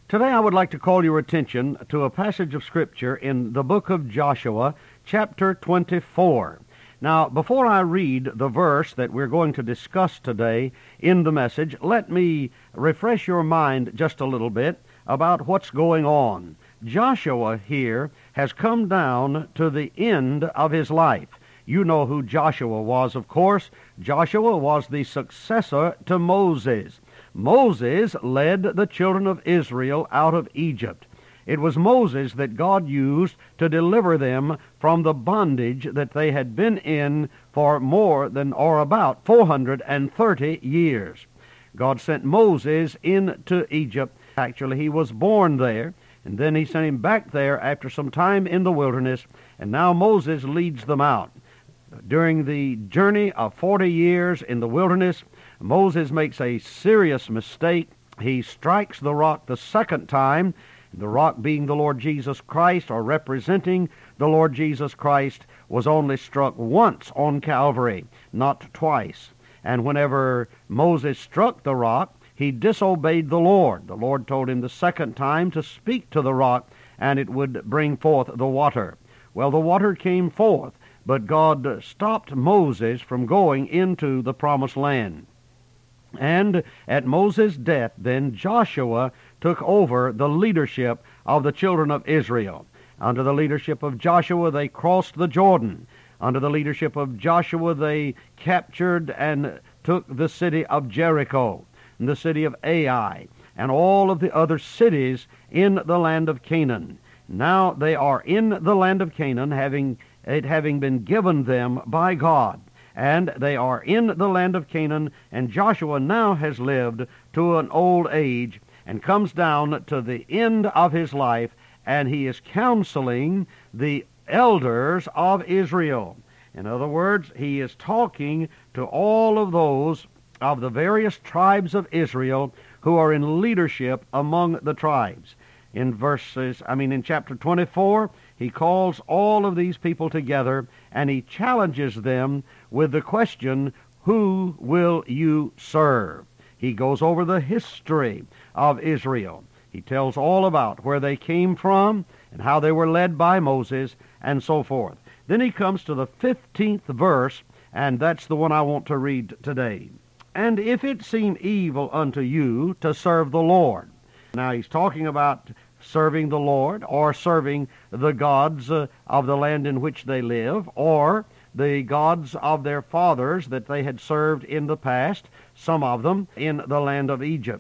Today I would like to call your attention to a passage of Scripture in the book of Joshua, chapter 24. Now, before I read the verse that we're going to discuss today in the message, let me refresh your mind just a little bit about what's going on. Joshua here has come down to the end of his life. You know who Joshua was, of course. Joshua was the successor to Moses. Moses led the children of Israel out of Egypt. It was Moses that God used to deliver them from the bondage that they had been in for more than or about 430 years. God sent Moses into Egypt. Actually, he was born there, and then he sent him back there after some time in the wilderness, and now Moses leads them out. During the journey of 40 years in the wilderness, Moses makes a serious mistake. He strikes the rock the second time, the rock being the Lord Jesus Christ, or representing the Lord Jesus Christ, was only struck once on Calvary, not twice. And whenever Moses struck the rock, he disobeyed the Lord. The Lord told him the second time to speak to the rock, and it would bring forth the water. Well, the water came forth, but God stopped Moses from going into the promised land. And at Moses' death, then Joshua took over the leadership of the children of Israel. Under the leadership of Joshua, they crossed the Jordan. Under the leadership of Joshua, they captured and took the city of Jericho, and the city of Ai, and all of the other cities in the land of Canaan. Now they are in the land of Canaan, having been given them by God. And they are in the land of Canaan, and Joshua now has lived to an old age and comes down to the end of his life, and he is counseling the elders of Israel. In other words, he is talking to all of those of the various tribes of Israel who are in leadership among the tribes. In chapter 24, he calls all of these people together, and he challenges them with the question, who will you serve? He goes over the history of Israel. He tells all about where they came from and how they were led by Moses and so forth. Then he comes to the 15th verse, and that's the one I want to read today. And if it seem evil unto you to serve the Lord. Now he's talking about serving the Lord, or serving the gods of the land in which they live, or the gods of their fathers that they had served in the past, some of them in the land of Egypt.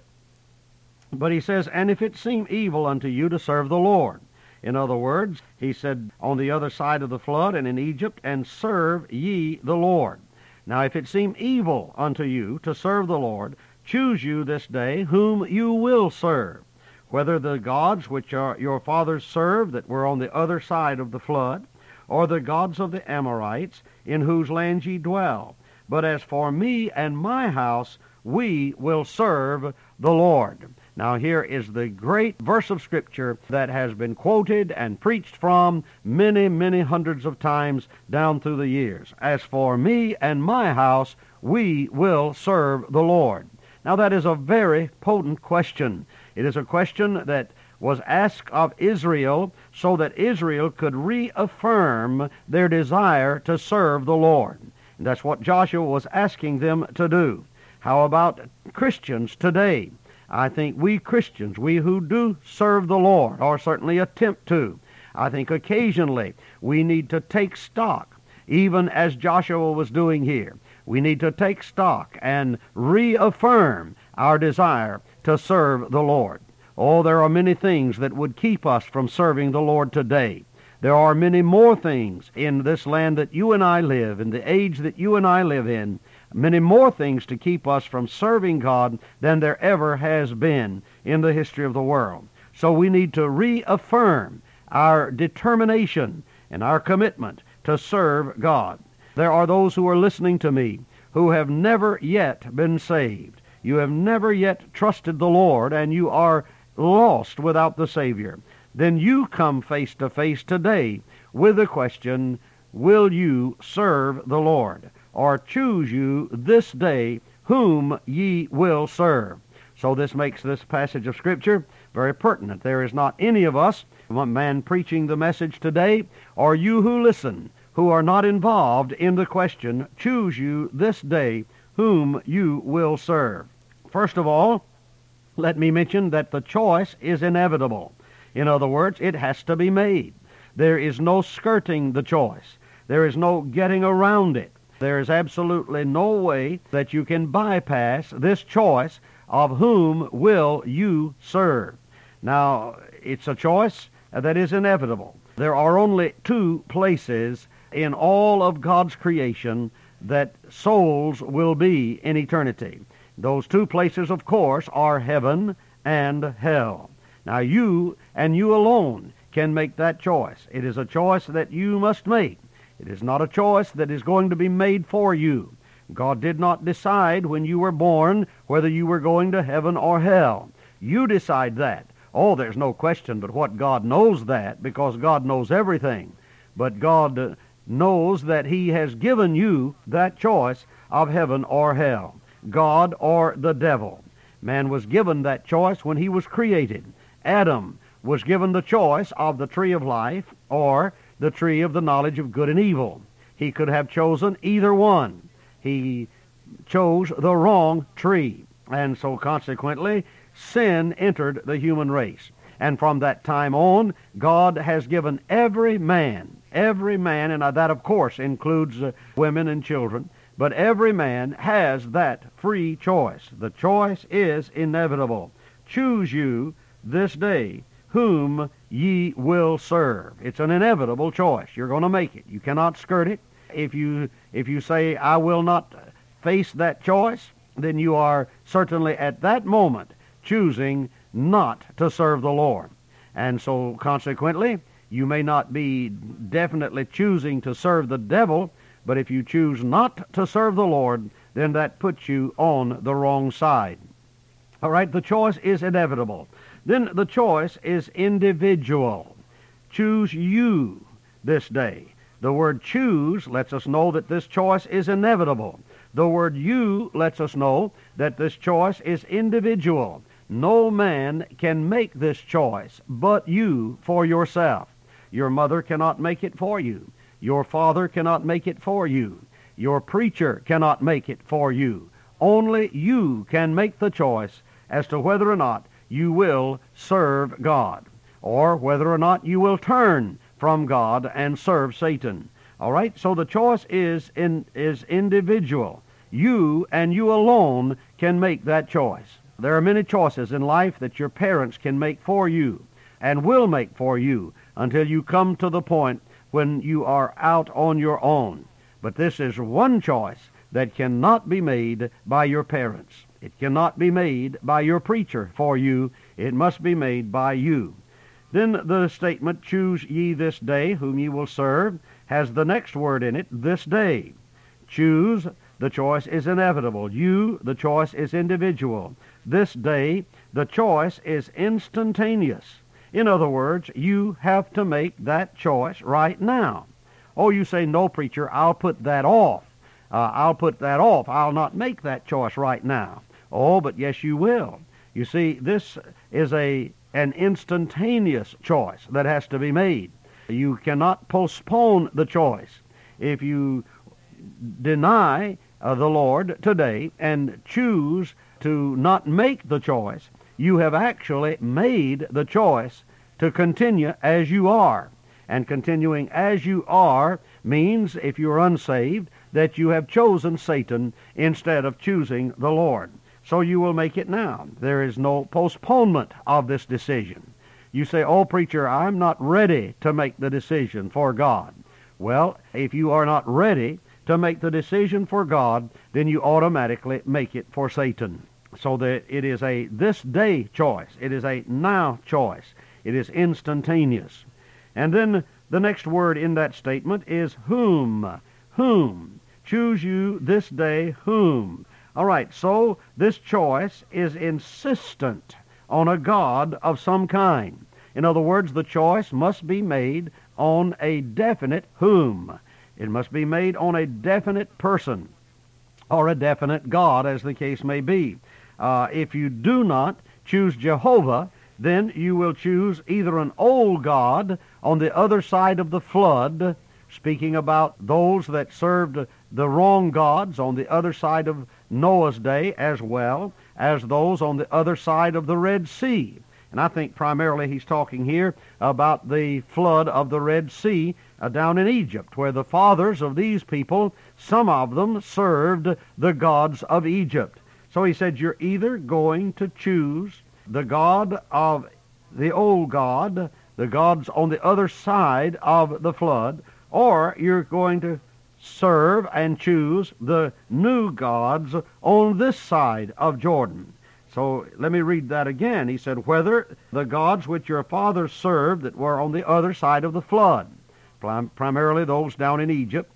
But he says, and if it seem evil unto you to serve the Lord. In other words, he said, on the other side of the flood and in Egypt, and serve ye the Lord. Now if it seem evil unto you to serve the Lord, choose you this day whom you will serve, whether the gods which your fathers served that were on the other side of the flood, or the gods of the Amorites, in whose land ye dwell. But as for me and my house, we will serve the Lord. Now here is the great verse of Scripture that has been quoted and preached from many, many hundreds of times down through the years. As for me and my house, we will serve the Lord. Now that is a very potent question. It is a question that was asked of Israel so that Israel could reaffirm their desire to serve the Lord. And that's what Joshua was asking them to do. How about Christians today? I think we Christians, we who do serve the Lord, or certainly attempt to, I think occasionally we need to take stock, even as Joshua was doing here. We need to take stock and reaffirm our desire to serve the Lord. Oh, there are many things that would keep us from serving the Lord today. There are many more things in this land that you and I live, in the age that you and I live in, many more things to keep us from serving God than there ever has been in the history of the world. So we need to reaffirm our determination and our commitment to serve God. There are those who are listening to me who have never yet been saved. You have never yet trusted the Lord, and you are lost without the Savior. Then you come face to face today with the question, will you serve the Lord? Or choose you this day whom ye will serve. So this makes this passage of Scripture very pertinent. There is not any of us, one man preaching the message today, or you who listen, who are not involved in the question, choose you this day whom you will serve. First of all, let me mention that the choice is inevitable. In other words, it has to be made. There is no skirting the choice. There is no getting around it. There is absolutely no way that you can bypass this choice of whom will you serve. Now, it's a choice that is inevitable. There are only two places in all of God's creation that souls will be in eternity. Those two places, of course, are heaven and hell. Now, you and you alone can make that choice. It is a choice that you must make. It is not a choice that is going to be made for you. God did not decide when you were born whether you were going to heaven or hell. You decide that. Oh, there's no question but what God knows that, because God knows everything. But God knows that He has given you that choice of heaven or hell, God or the devil. Man was given that choice when he was created. Adam was given the choice of the tree of life or the tree of the knowledge of good and evil. He could have chosen either one. He chose the wrong tree, and so consequently sin entered the human race. And from that time on, God has given every man, and that of course includes women and children, but every man has that free choice. The choice is inevitable. Choose you this day whom ye will serve. It's an inevitable choice. You're going to make it. You cannot skirt it. If you say, I will not face that choice, then you are certainly at that moment choosing not to serve the Lord. And so consequently, you may not be definitely choosing to serve the devil, but if you choose not to serve the Lord, then that puts you on the wrong side. All right, the choice is inevitable. Then the choice is individual. Choose you this day. The word choose lets us know that this choice is inevitable. The word you lets us know that this choice is individual. No man can make this choice but you for yourself. Your mother cannot make it for you. Your father cannot make it for you. Your preacher cannot make it for you. Only you can make the choice as to whether or not you will serve God, or whether or not you will turn from God and serve Satan. All right? So the choice is individual. You and you alone can make that choice. There are many choices in life that your parents can make for you and will make for you until you come to the point when you are out on your own. But this is one choice that cannot be made by your parents. It cannot be made by your preacher for you. It must be made by you. Then the statement, choose ye this day whom ye will serve, has the next word in it, this day. Choose, the choice is inevitable. You, the choice is individual. This day, the choice is instantaneous. In other words, you have to make that choice right now. Oh, you say, no, preacher, I'll put that off. I'll not make that choice right now. Oh, but yes, you will. You see, this is an instantaneous choice that has to be made. You cannot postpone the choice. If you deny the Lord today and choose to not make the choice, you have actually made the choice to continue as you are. And continuing as you are means, if you're unsaved, that you have chosen Satan instead of choosing the Lord. So you will make it now. There is no postponement of this decision. You say, oh, preacher, I'm not ready to make the decision for God. Well, if you are not ready to make the decision for God, then you automatically make it for Satan. So that it is a this day choice. It is a now choice. It is instantaneous. And then the next word in that statement is whom. Whom. Choose you this day whom. All right, so this choice is insistent on a God of some kind. In other words, the choice must be made on a definite whom. It must be made on a definite person or a definite God, as the case may be. If you do not choose Jehovah, then you will choose either an old god on the other side of the flood, speaking about those that served the wrong gods on the other side of Noah's day, as well as those on the other side of the Red Sea. And I think primarily he's talking here about the flood of the Red Sea down in Egypt, where the fathers of these people, some of them served the gods of Egypt. So he said, you're either going to choose the God of the old God, the gods on the other side of the flood, or you're going to serve and choose the new gods on this side of Jordan. So let me read that again. He said, whether the gods which your fathers served that were on the other side of the flood, primarily those down in Egypt,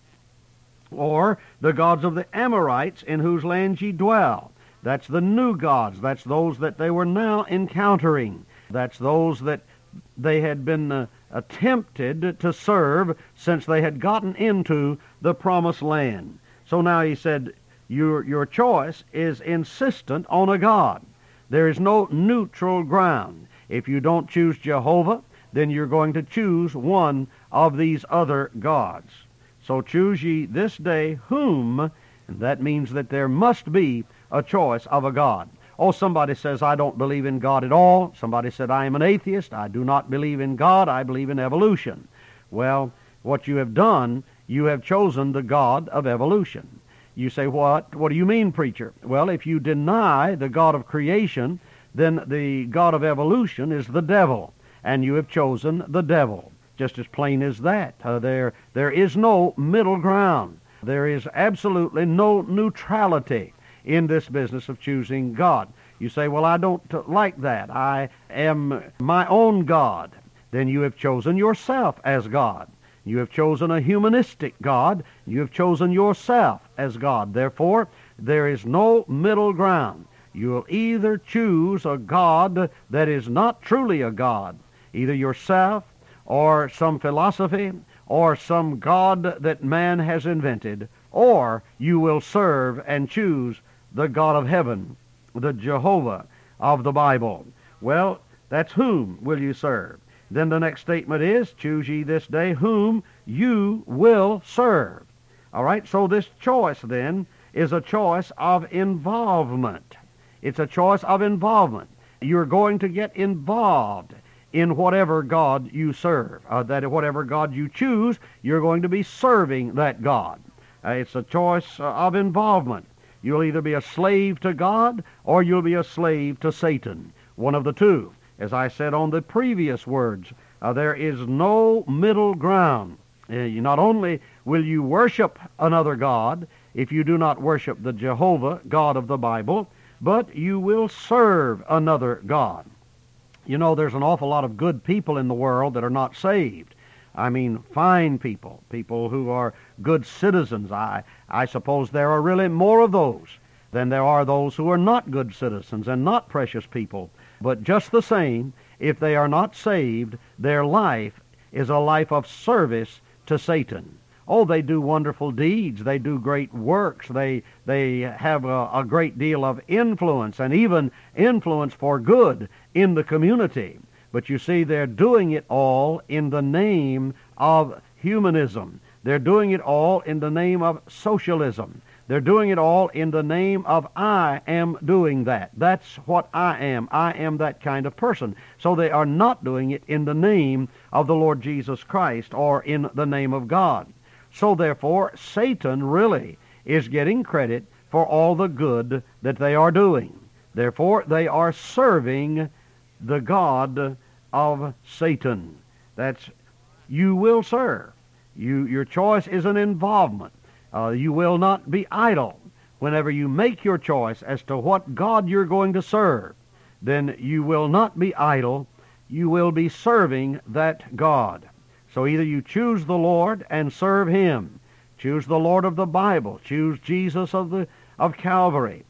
or the gods of the Amorites in whose lands ye dwell. That's the new gods. That's those that they were now encountering. That's those that they had been attempted to serve since they had gotten into the promised land. So now he said, your choice is insistent on a god. There is no neutral ground. If you don't choose Jehovah, then you're going to choose one of these other gods. So choose ye this day whom, and that means that there must be a choice of a god. Oh, somebody says, I don't believe in God at all. Somebody said, I am an atheist. I do not believe in God. I believe in evolution. Well, what you have done, you have chosen the God of evolution. You say, what? What do you mean, preacher? Well, if you deny the God of creation, then the God of evolution is the devil, and you have chosen the devil. Just as plain as that. There is no middle ground. There is absolutely no neutrality in this business of choosing God. You say, well, I don't like that. I am my own God. Then you have chosen yourself as God. You have chosen a humanistic God. You have chosen yourself as God. Therefore, there is no middle ground. You'll either choose a God that is not truly a God, either yourself or some philosophy or some God that man has invented, or you will serve and choose the God of heaven, the Jehovah of the Bible. Well, that's whom will you serve. Then the next statement is, choose ye this day whom you will serve. All right, so this choice then is a choice of involvement. It's a choice of involvement. You're going to get involved in whatever God you serve. That whatever God you choose, you're going to be serving that God. It's a choice of involvement. You'll either be a slave to God or you'll be a slave to Satan. One of the two. As I said on the previous words, there is no middle ground. Not only will you worship another God if you do not worship the Jehovah, God of the Bible, but you will serve another God. You know, there's an awful lot of good people in the world that are not saved. I mean, fine people, people who are good citizens. I suppose there are really more of those than there are those who are not good citizens and not precious people. But just the same, if they are not saved, their life is a life of service to Satan. Oh, they do wonderful deeds. They do great works. They have a great deal of influence, and even influence for good in the community. But you see, they're doing it all in the name of humanism. They're doing it all in the name of socialism. They're doing it all in the name of I am doing that. That's what I am. I am that kind of person. So they are not doing it in the name of the Lord Jesus Christ or in the name of God. So therefore, Satan really is getting credit for all the good that they are doing. Therefore, they are serving the God of Satan. That's, you will serve. Your choice is an involvement. You will not be idle. Whenever you make your choice as to what God you're going to serve, then you will not be idle. You will be serving that God. So either you choose the Lord and serve Him, choose the Lord of the Bible, choose Jesus of Calvary,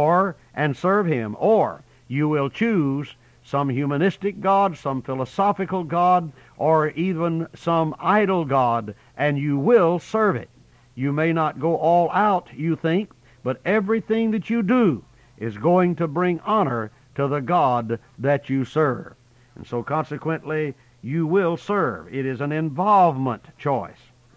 and serve Him, or you will choose some humanistic God, some philosophical God, or even some idol God, and you will serve it. You may not go all out, you think, but everything that you do is going to bring honor to the God that you serve. And so consequently, you will serve. It is an involvement choice.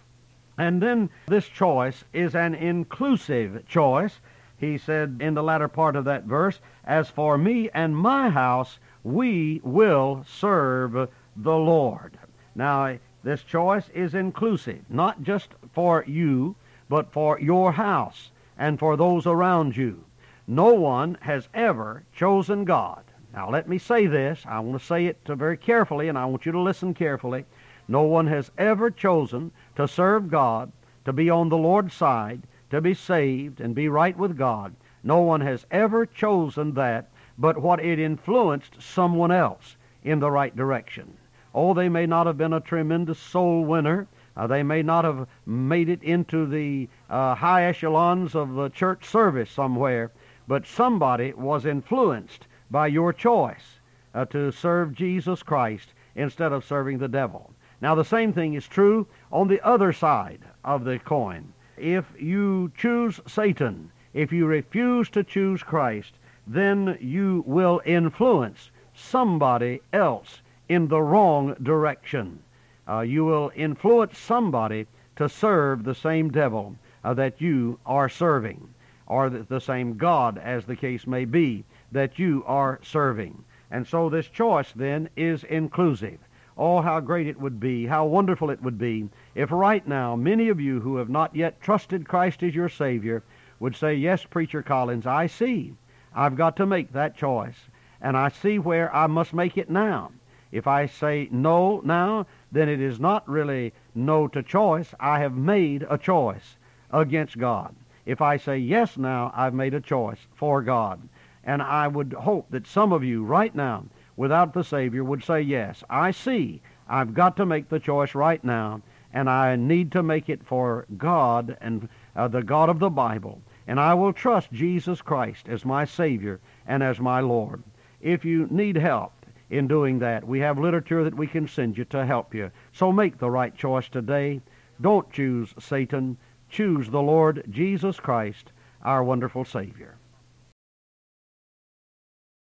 And then this choice is an inclusive choice. He said in the latter part of that verse, "As for me and my house, we will serve the Lord." Now, this choice is inclusive, not just for you, but for your house and for those around you. No one has ever chosen God. Now, let me say this. I want to say it very carefully, and I want you to listen carefully. No one has ever chosen to serve God, to be on the Lord's side, to be saved and be right with God. No one has ever chosen that, but what it influenced someone else in the right direction. Oh, they may not have been a tremendous soul winner. They may not have made it into the high echelons of the church service somewhere, but somebody was influenced by your choice to serve Jesus Christ instead of serving the devil. Now, the same thing is true on the other side of the coin. If you choose Satan, if you refuse to choose Christ, then you will influence somebody else in the wrong direction. You will influence somebody to serve the same devil that you are serving, or the same God, as the case may be, that you are serving. And so this choice then is inclusive. Oh, how great it would be, how wonderful it would be if right now many of you who have not yet trusted Christ as your Savior would say, "Yes, Preacher Collins, I see. I've got to make that choice, and I see where I must make it now. If I say no now, then it is not really no to choice. I have made a choice against God. If I say yes now, I've made a choice for God." And I would hope that some of you right now, without the Savior, would say, "Yes, I see. I've got to make the choice right now, and I need to make it for God and the God of the Bible. And I will trust Jesus Christ as my Savior and as my Lord." If you need help in doing that, we have literature that we can send you to help you. So make the right choice today. Don't choose Satan. Choose the Lord Jesus Christ, our wonderful Savior.